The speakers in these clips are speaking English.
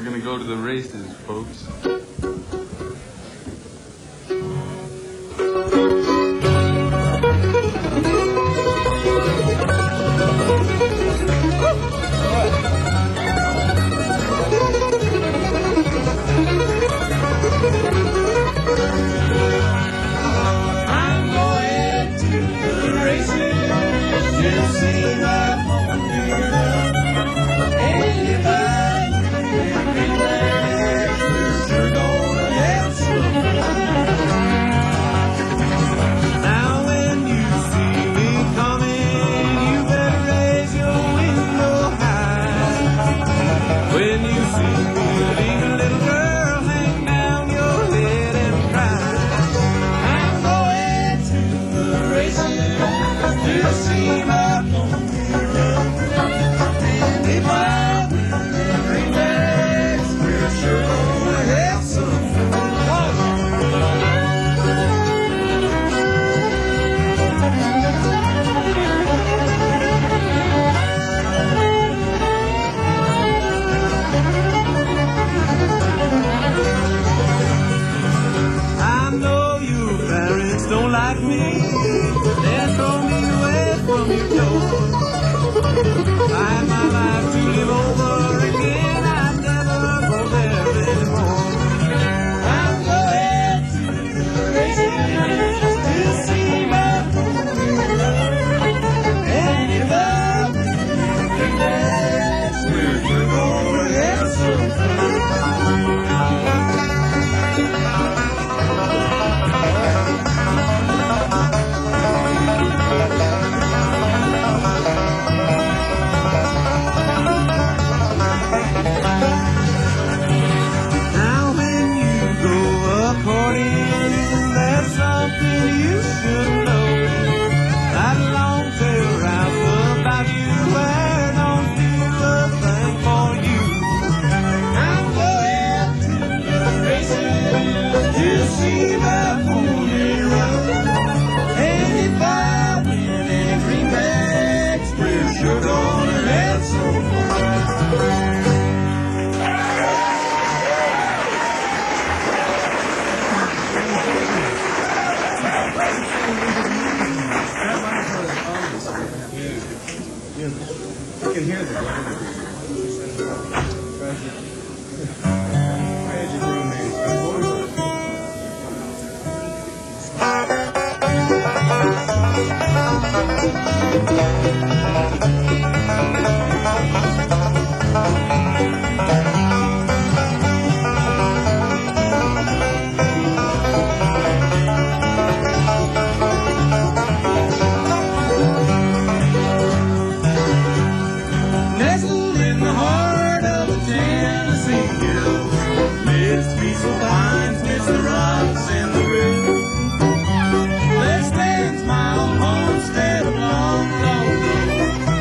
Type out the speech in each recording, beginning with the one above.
We're gonna go to the races, folks. There stands my old homestead long, long ago.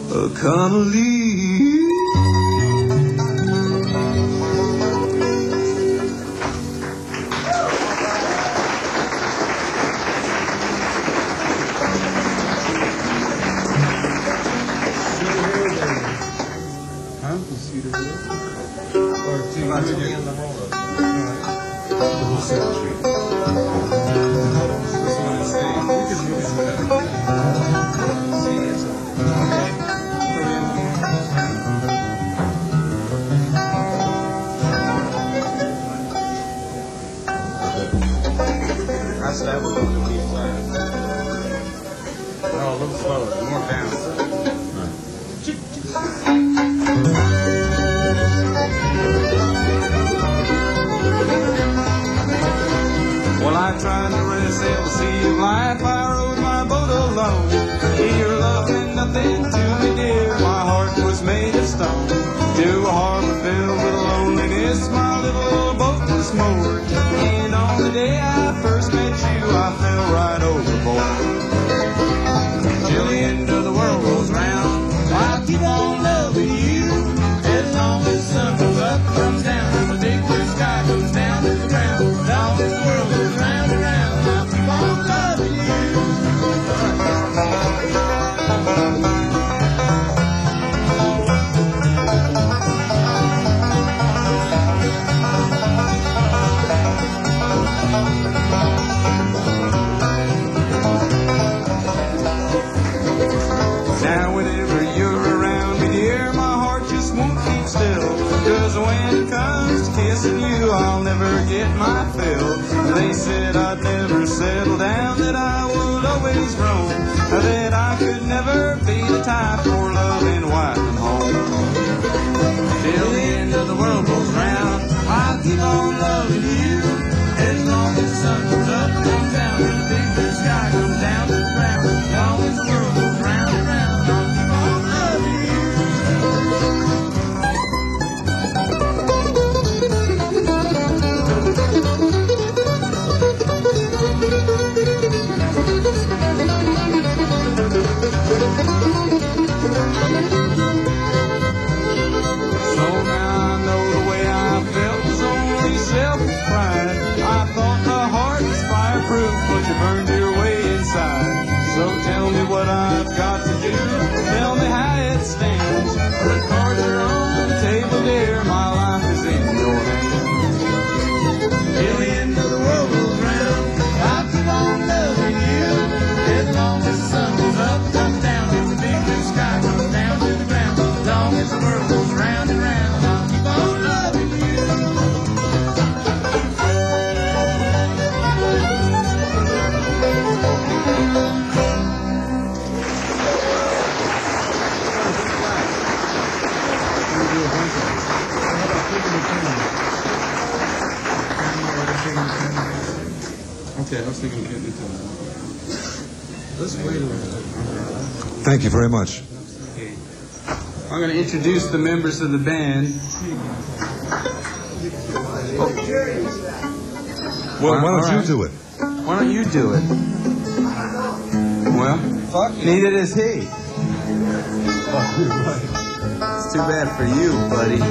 Connolly. Thank you very much. Okay. I'm going to introduce the members of the band. Well, why don't you do it? Why don't you do it? Well, neither does he. It's too bad for you, buddy.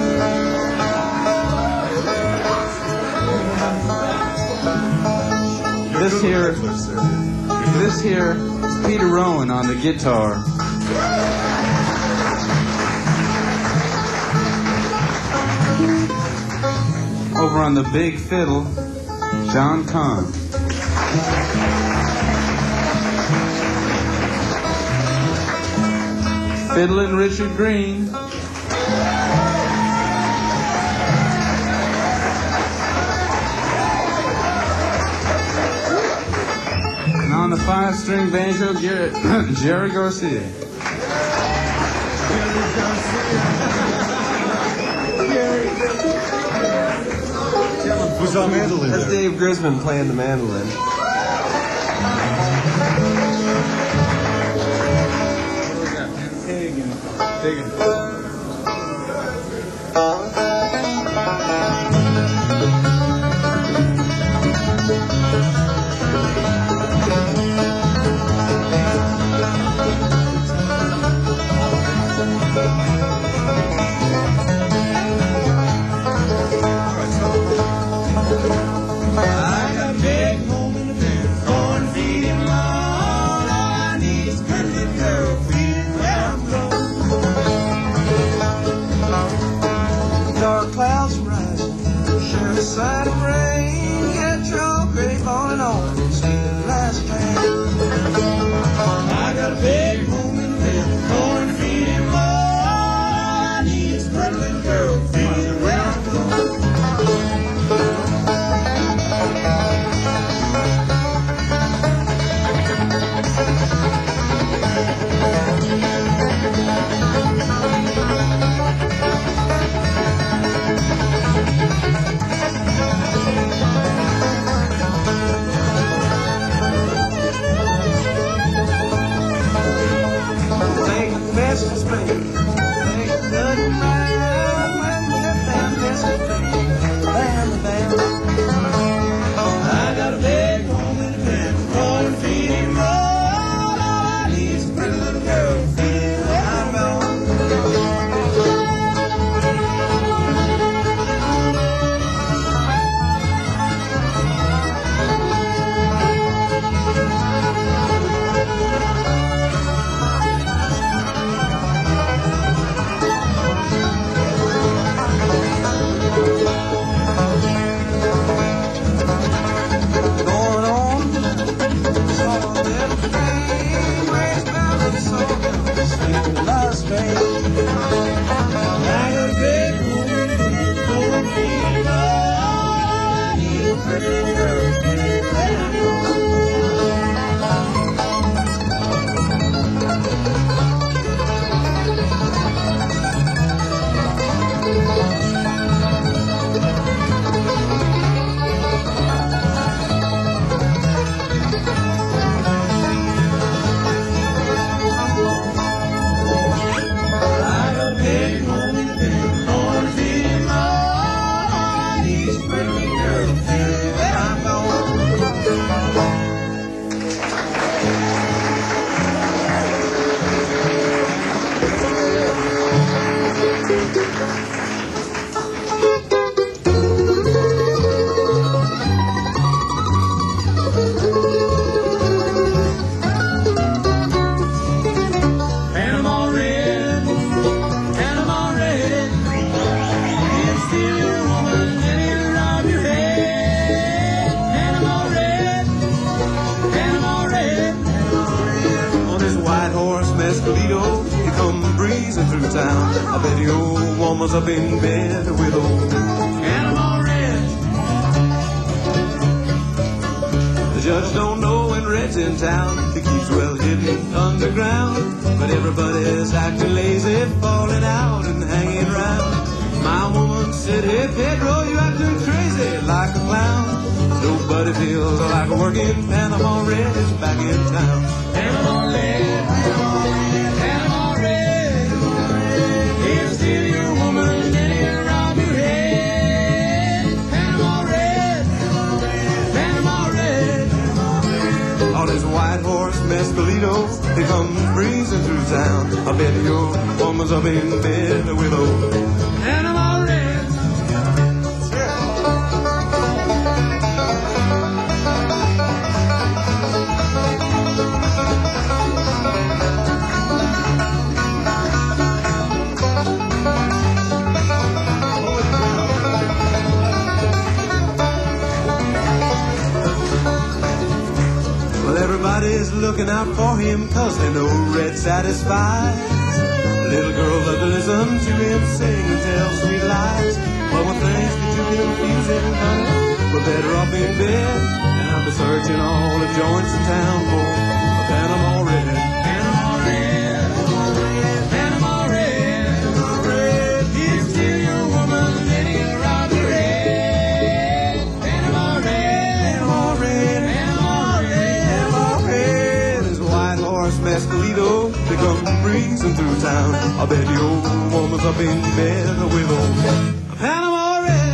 This here is Peter Rowan on the guitar. Over on the big fiddle, John Kahn. Fiddling Richard Green. And on the 5-string banjo, Jerry Garcia. Who's on mandolin? That's Dave Grisman playing the mandolin. Las Vegas. It doesn't matter when that band is playing. Band. I got a big home in the band, rolling feet in roll. All these pretty little girls feel I'm on. Las Vegas. I got a big woman, full of fever. I need a pretty girl. I bet the old woman's up in bed with old Panama Red. The judge don't know when Red's in town. He keeps well hidden underground. But everybody's acting lazy, falling out and hanging round. My woman said, hey Pedro, you acting crazy like a clown. Nobody feels like working. Panama Red is back in town. Panama Red, Panama Red, Panama Red. He'll steal your woman and he'll rob your head. Panama Red, Panama Red, Panama Red. On his white horse Mescalito, he comes breezing through town. I bet your woman's up in bed with old Panama Red. Everybody's looking out for him, cause they know Red satisfies. Little girls love to listen to him sing and tell sweet lies. But when things get too confusing, honey, we're better off in bed. And I'll be searching all the joints in town for a Panama Red. Panama Red, Panama Red, Panama Red. He'll steal your woman and he'll rob your head. Panama Red, Panama Red, Panama Red. His white horse Mescalito, they come breezing through town. I bet the old woman's up in bed with old Panama Red.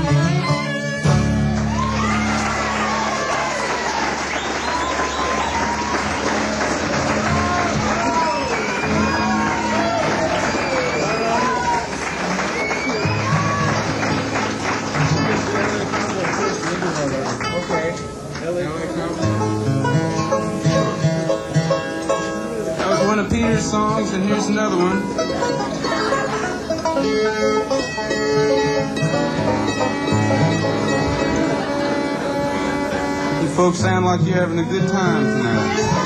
That was one of Peter's songs, and here's another one. You folks sound like you're having a good time tonight.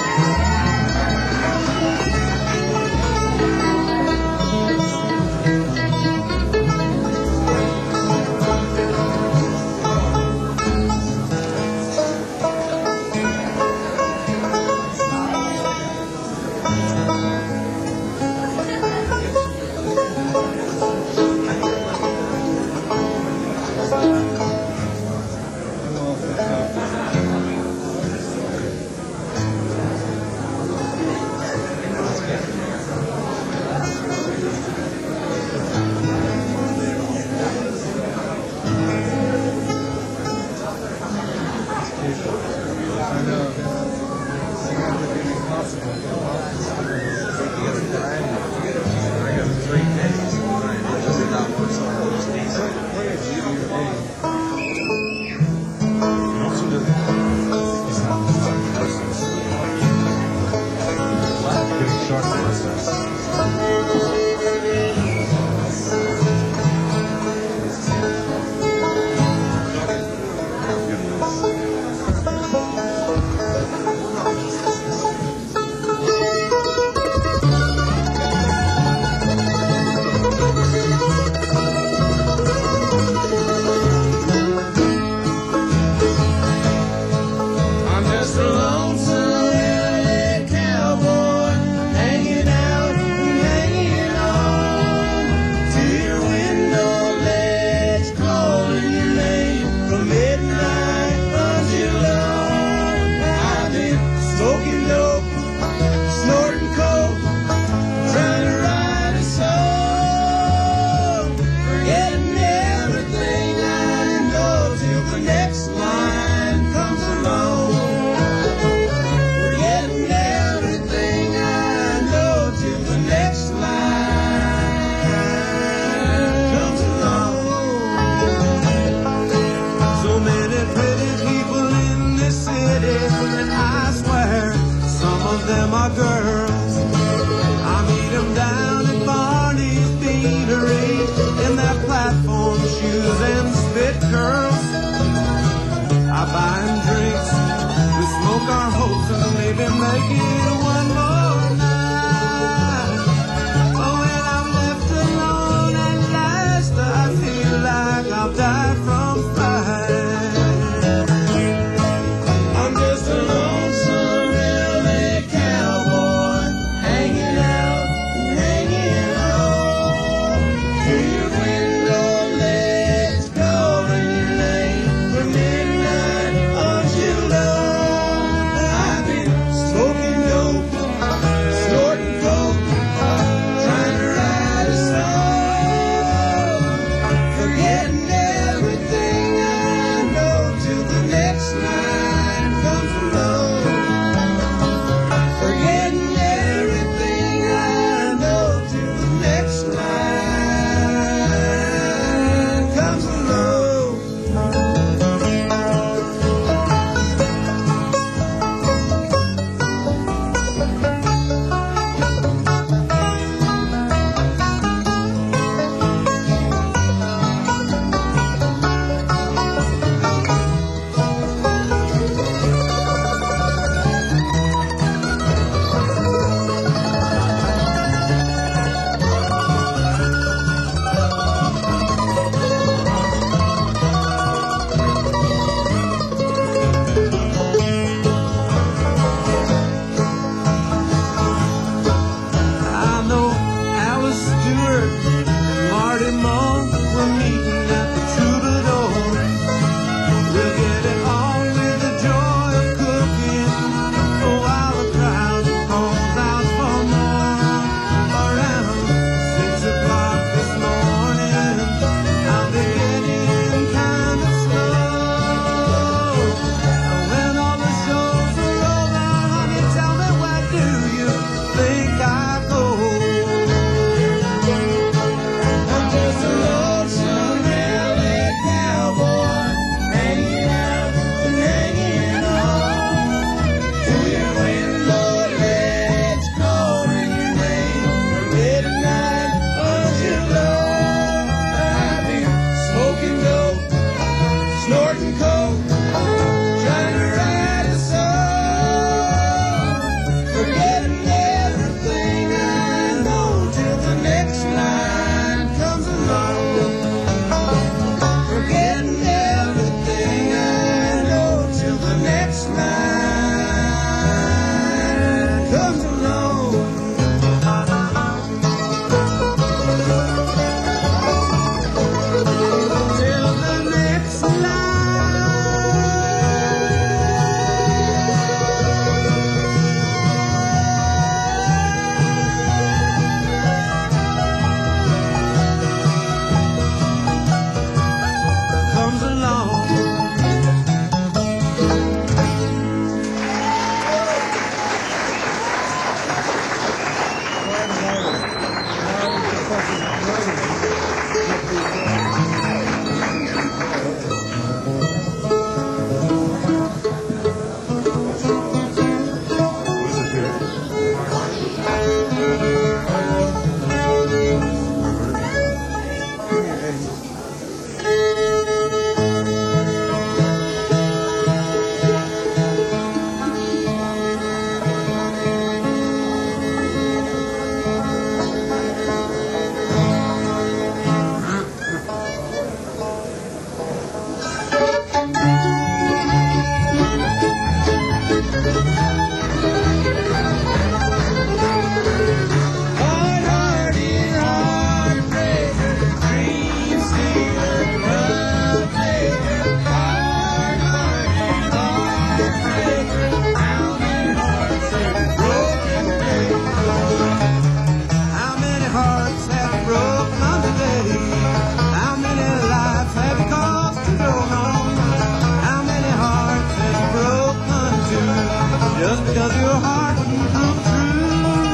hearts have you broken today? How many lives have you caused to go home? How many hearts have you broken too? Just because your heart wouldn't prove true.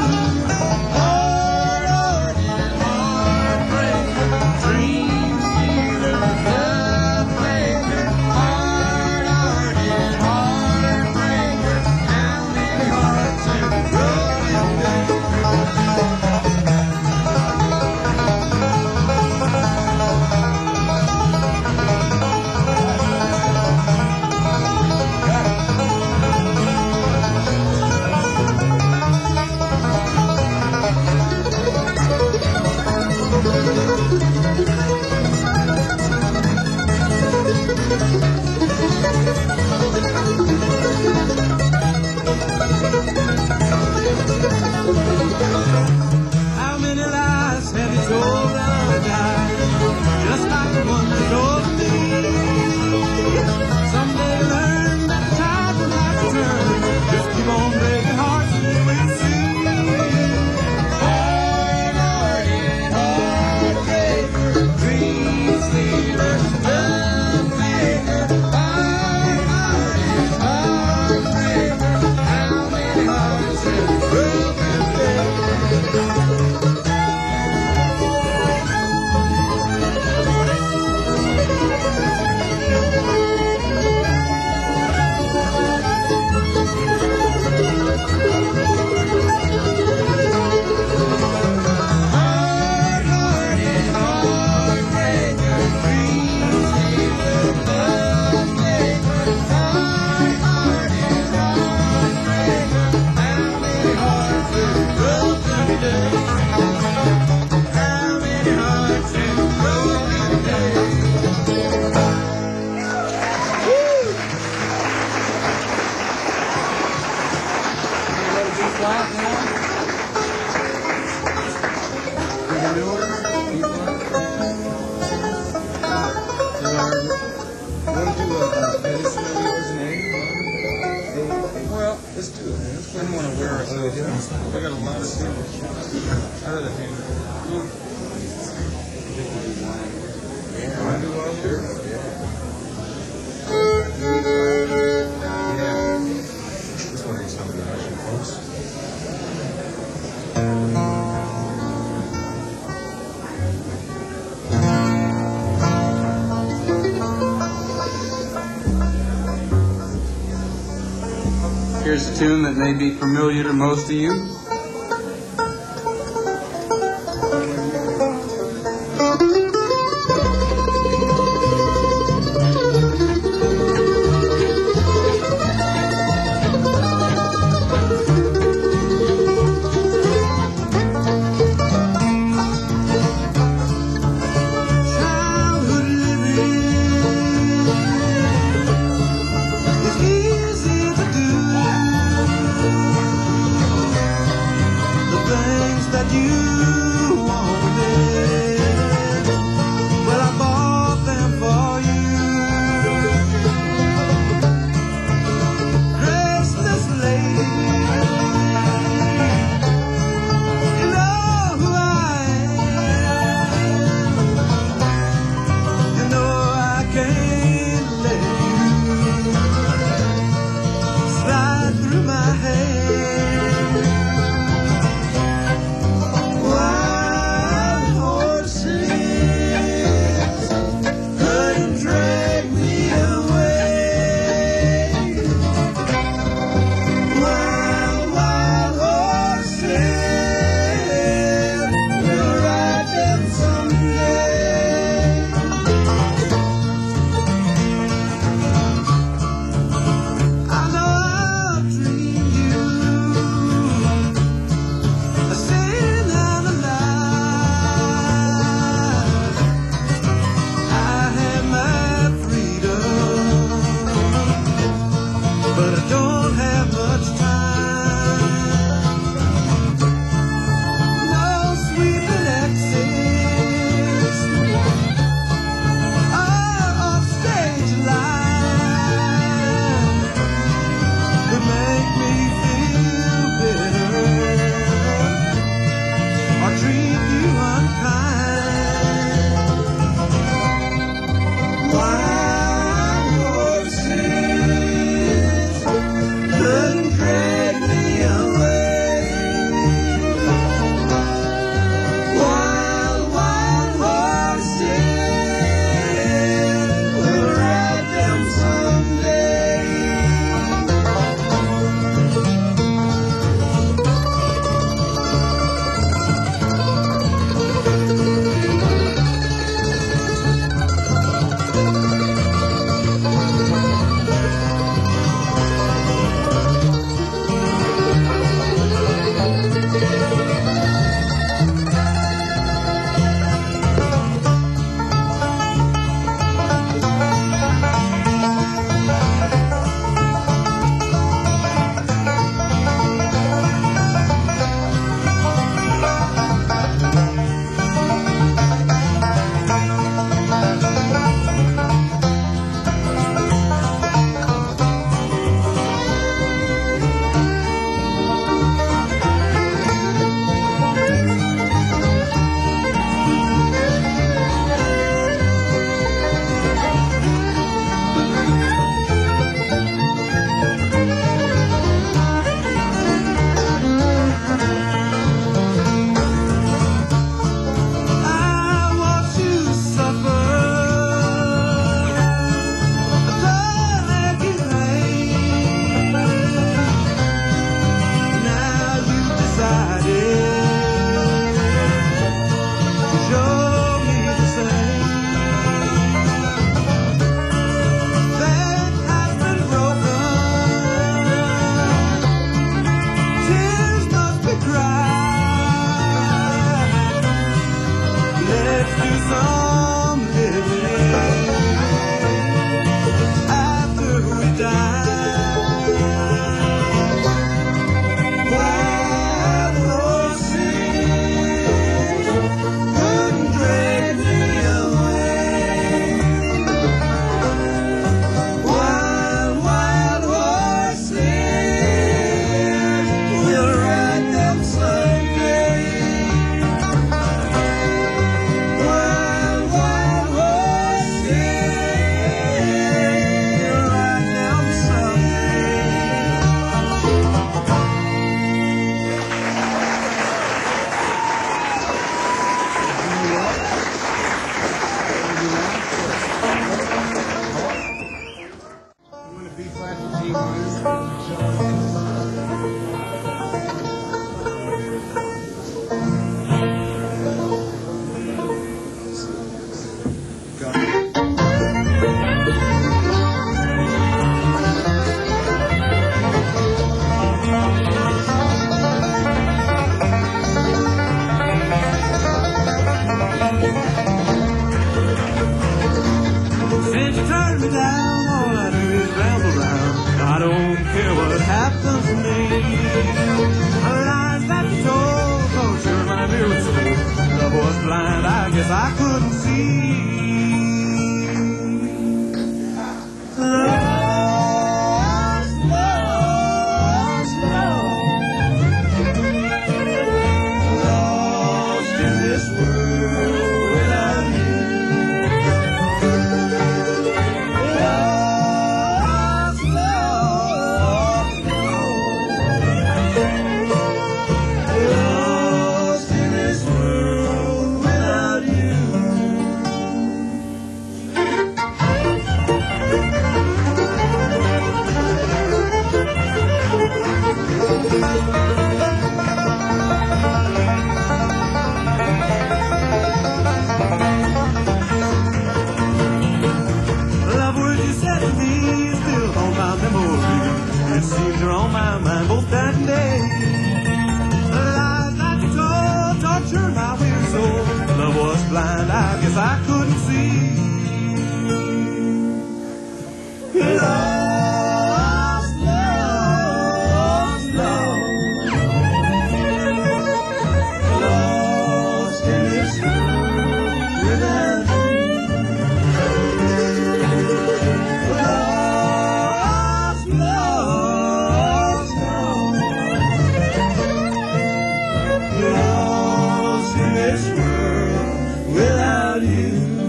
Hard-hearted heartbreaker, dream stealer, love maker. Hard-hearted heartbreaker, how many hearts have you broken today? How many lies have you told of died? Just like the one you told me. Someday you learn that the tide will not return. Just keep on breaking hearts and you will see. Hard-hearted heartbreaker, dream stealer, love maker. Hard-hearted heartbreaker, how many hearts have you broken today? Hard-hearted heartbreaker, dream stealer, love maker. Hard-hearted heartbreaker, how many hearts have you broken today? How many hearts have you broken today? Well, let's do it, man. I don't want to wear it. I got a lot of people. I'd rather do it. I do all here. Yeah. This one is something that I should post. Here's a tune that may be familiar to most of you. Childhood living is easy to do. someday after we die. While those seas couldn't drag me away, wild, wild horses will ride them someday. Wild, wild horses will ride them I'm going to B flat to G minor. Since you turned me down, all I do is ramble round. I don't care what happens to me. Lies that you told, torture my mirror soul. Love was blind, I guess I couldn't see. Lost, lost, lost in this world without you. Lost, lost in this world without you. Love words you said to me is still on my memory. It seems you're on my mind both night and day. Lies that you told tortured my weary soul. Love was blind, I guess I couldn't see. Lost, lost, lost, lost in this world without you. Lost, lost, lost in this world without you.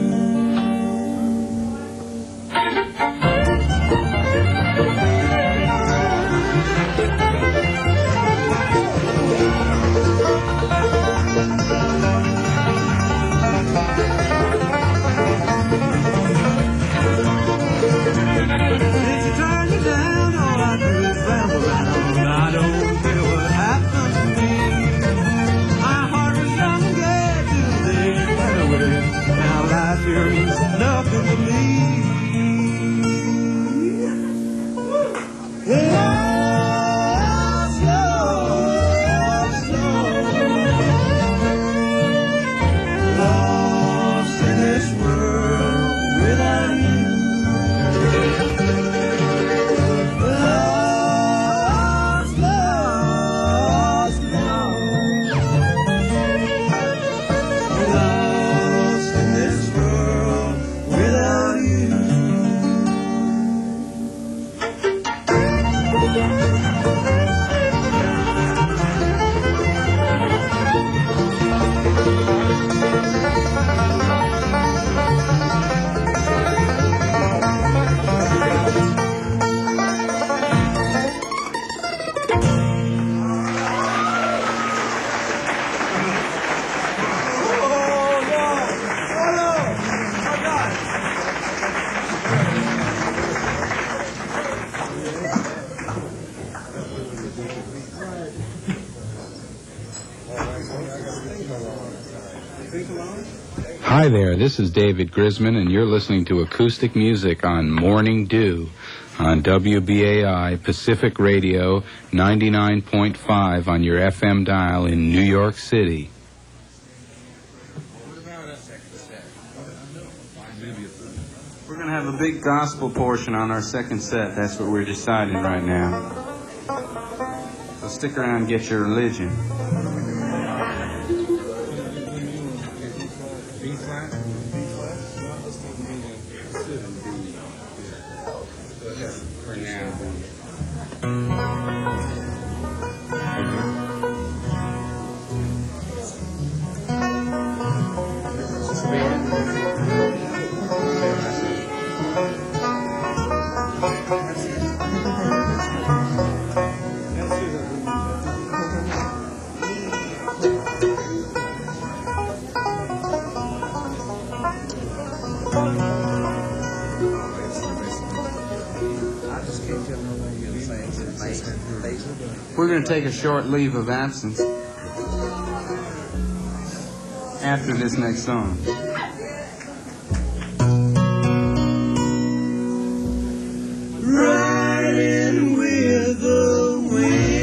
Since you turned me down, all I do is ramble around. I don't care what happens to me. My heart was young and gay till the day you went away. Now life here means nothing to me. Lost, lost, lost in this world without you. Lost, lost, lost in this world without you. Hi there, this is David Grisman, and you're listening to Acoustic Music on Morning Dew on WBAI Pacific Radio 99.5 on your FM dial in New York City. What about We're going to have a big gospel portion on our second set. That's what we're deciding right now. So stick around and get your religion. B flat? B flat? No, let's take B and sit in B. Yeah. For now. We're going to take a short leave of absence after this next song. Riding with the wind.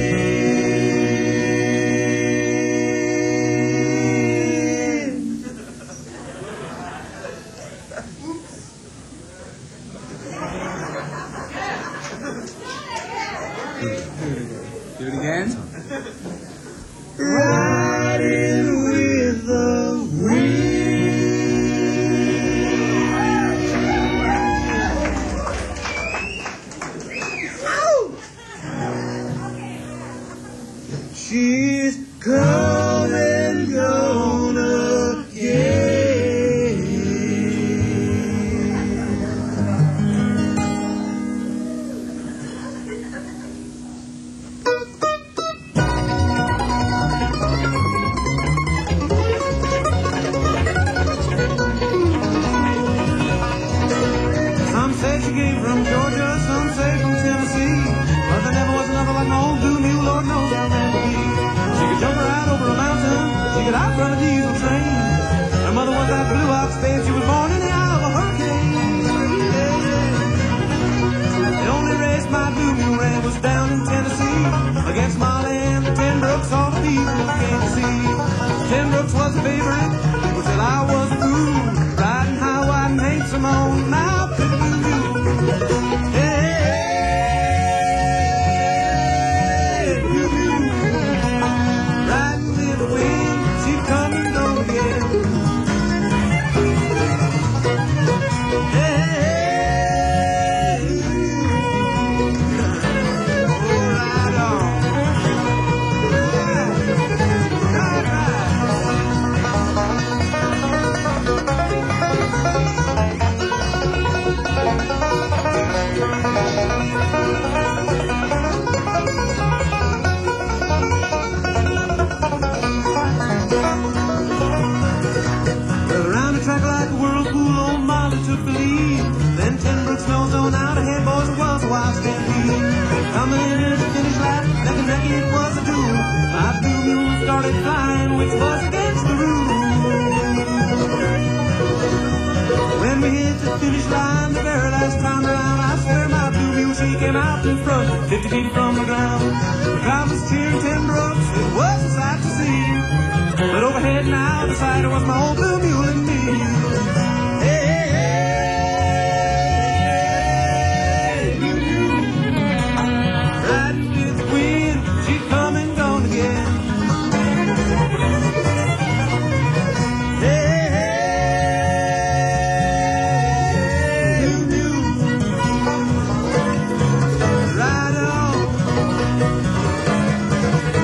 Do it again. Riding with the wind. She's come and gone again. Some say she came from Georgia, some say from Tennessee, but there never was another like my old blue mule, Lord knows how that would be. She could jump right over a mountain, she could outrun a diesel train. Her mother was that blue ox babe, she was born in the eye of a hurricane. The only race my blue mule ran was down in Tennessee, against Molly and the Ten Brooks, all the people came to see. Ten Brooks was a favorite, but till I was a fool, riding high, wide, and handsome on my blue mule. Hey, blue mule, riding in the wind, she come and go again. Hey, oh, ride on. Ride, ride. Well, around the track like a whirlpool, old Molly took the lead. Then Ten Brooks nose on out ahead, boys, it was a wild stampede. Coming in at the finish line, neck and neck it was a duel. My blue mule started flying, which was against the rules. When we hit the finish line, the very last time around, I swear my blue mule, she came out in front, 50 feet from the ground. The crowd was cheering Ten Brooks, it was a sight to see. But overhead now, the side was my old blue mule and me. Hey, hey, hey, blue mule, riding with the wind, she come and gone again. Hey, hey, blue mule, ride on.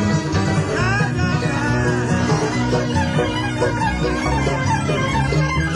Ride, ride, ride.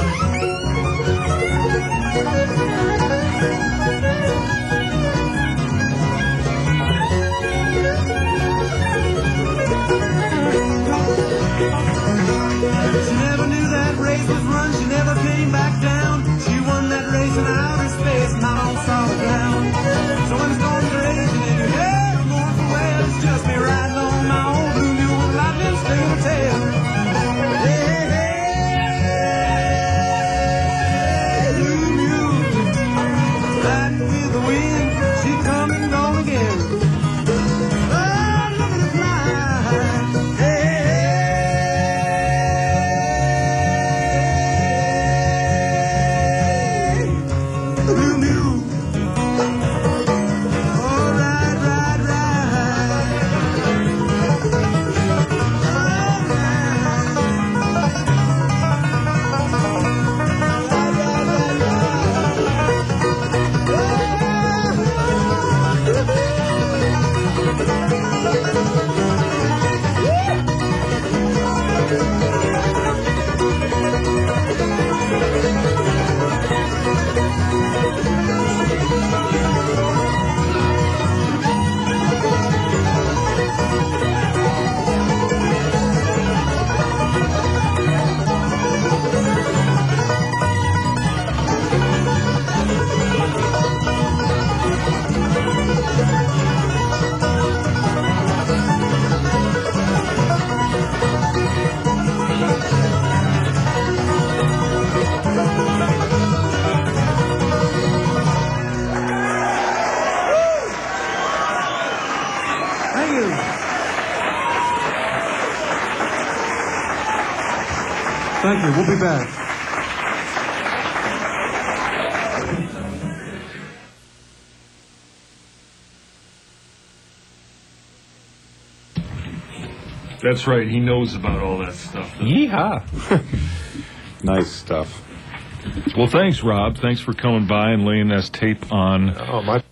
Thank you. We'll be back. That's right. He knows about all that stuff. Yeehaw. Nice stuff. Well, thanks, Rob. Thanks for coming by and laying this tape on. Oh, my